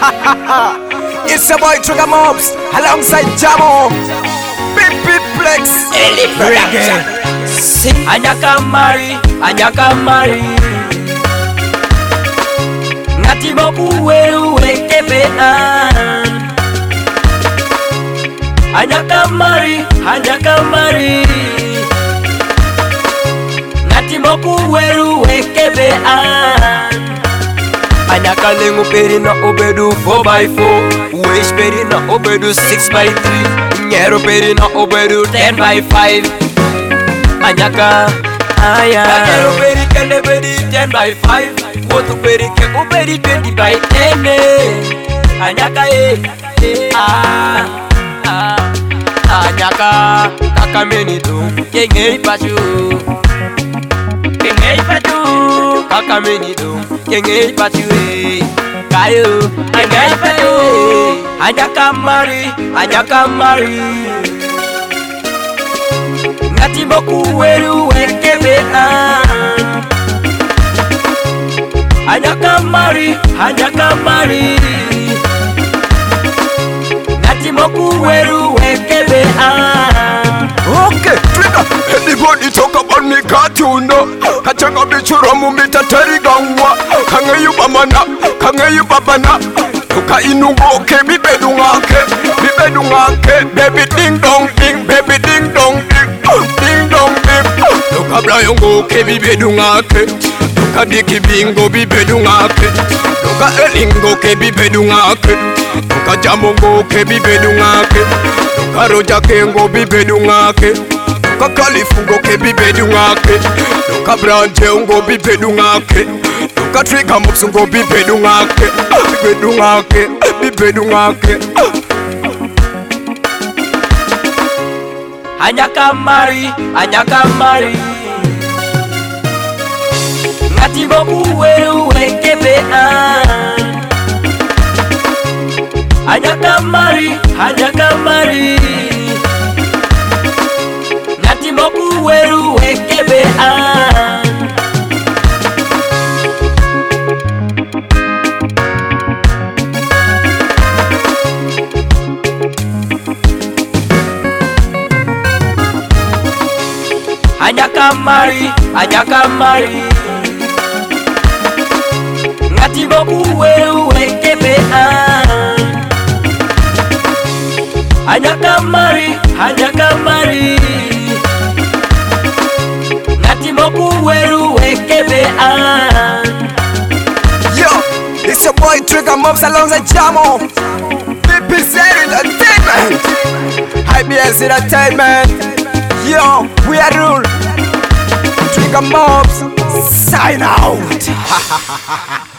It's your boy Trigger Mobs alongside Jamo. Big Plex Reggae. Anyaka Mari Ngati boku weru wekebe an Anyaka Mari Ngati boku weru wekebe an Anyaka lengu peri na obedu 4x4 Wish peri na obedu 6x3 Nyero peri na obedu 10x5 Anyaka Nyero peri kende peri 10x5 Wotu peri ke obedi 20x10 Anyaka Anyaka Kakameni do Kenge pachu Kakameni do Kenge pachu Kayo Kenge pachu Anyaka Mari Ngati boku weru wekebe an Anyaka Mari Ngati boku weru wekebe an. Okay, Trigger. Anybody talk about me cartoon no? Kachanga bichura mumita terigangwa. Kange yu babana. Tuka inungo ke bibedungake. Baby ding dong ding, baby ding dong ding. Ding dong ding. Tuka blayongo ke bibedungake. Tuka diki bingo bibedungake. Tuka elingo ke bibedungake. Tuka jamongo ke bibedungake. Tuka roja kengo bibedungake. Tuka kalifungo ke bibedungake. Tuka branje ungo bibedungake. Tuka Trigger Mobs ungo bibedungake. Bibedungake. Anyaka Mari Ngati boku weru wekebe an Anyaka Mari Ngati boku weru wekebe an Anyaka Mari Ngati boku weru wekebe an Anyaka Mari Ngati boku weru wekebe an. Yo, it's your boy Trigger Mobs alongside Jamo. BPZ Entertainment. IBS Entertainment. Yo, we are rule. Trigger Mobs, sign out.